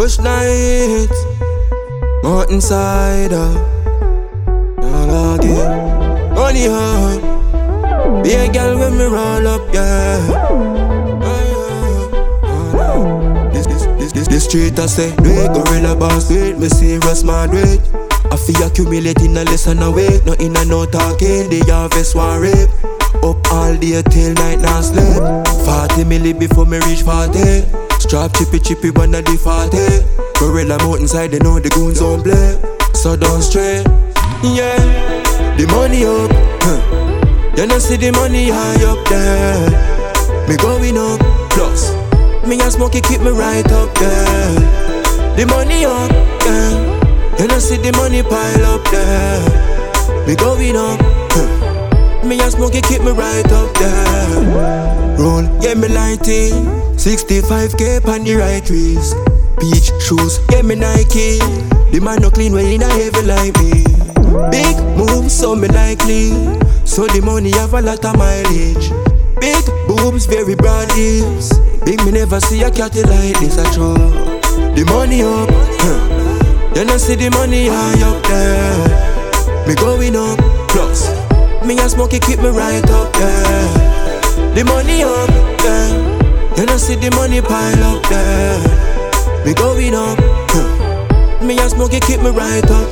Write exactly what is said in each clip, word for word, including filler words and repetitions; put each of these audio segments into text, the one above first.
Bush nights, mountainside, all again. Money hard, be a girl when me roll up, yeah. This, this, this, this, this street I say, do it, gorilla boss, do it, me serious man, do it. I feel accumulating a lesson away, no in and no talking, the harvest one rape. Up all day till night now sleep. Forty milli before me reach forty. Strap chippy chippy one of the forty. Gorilla mountainside, they know the goons don't play. So don't stray, yeah. The money up, huh. You know see the money high up there. Me going up, plus me and Smokey keep me right up there. The money up, yeah. You know see the money pile up there. Me going up, huh. Me and Smokey keep me right up there. Roll, yeah me lighting. Sixty-five K on the right wrist. Beach shoes, yeah me Nike. The man no clean when he not heavy like me. Big moves, so me likely. So the money have a lot of mileage. Big boobs, very broad hips. Big me never see a cat like this, I true. The money up, huh. You know see the money high up there. Me going up, plus me and Smokey keep me right up there. The money up there. You know see the money pile up there. Me going up, huh. Me and Smokey keep me right up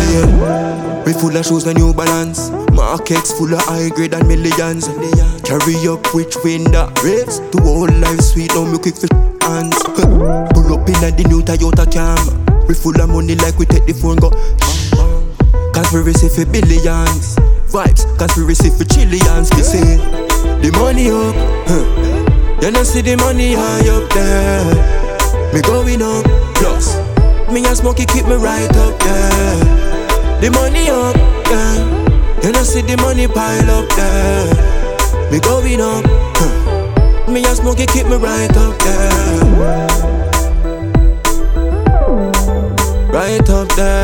there. We full of shoes and New Balance. Markets full of high grade and millions. Carry up which wind that raves. To all life sweet, now me quick for hands. Pull up in at the new Toyota Cam. We full of money like we take the phone go. Conspiracy for billions. Vibes, conspiracy for trillions. We say the money up, huh. You know see the money high up there. Me going up, plus me and Smokey keep me right up there. The money up, yeah. You know see the money pile up there. Me going up, huh. Me and Smokey keep me right up there. Right up there.